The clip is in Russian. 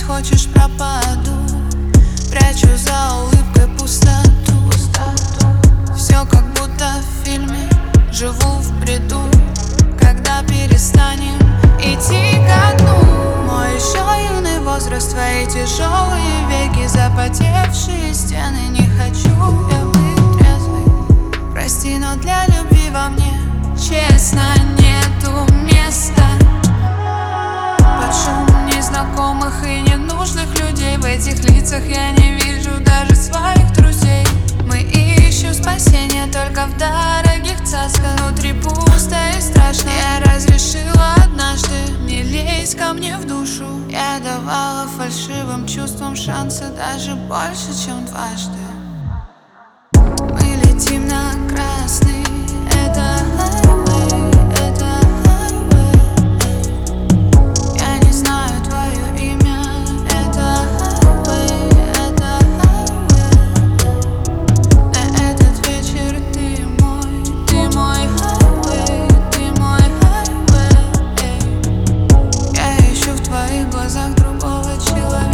хочешь, пропаду. Прячу за улыбкой пустоту. Все как будто в фильме, живу в бреду. Когда перестанем идти ко дну? Мой еще юный возраст, твои тяжелые веки, запотевшие стены. Не хочу я быть трезвой, прости, но для любви во мне, честно, нету места. Под шум незнакомых и ненужных людей, в этих лицах я не вижу даже своих друзей. Мы ищем спасения только в дорогих цасках. Внутри пусто и страшно. Я разрешила однажды не лезть ко мне в душу. Я давала фальшивым чувствам шансы даже больше, чем дважды. Мы летим на красный, это highway, это highway. Я не знаю твое имя, это highway, это highway. На этот вечер ты мой highway, ты мой highway. Я ищу в твоих глазах другого человека.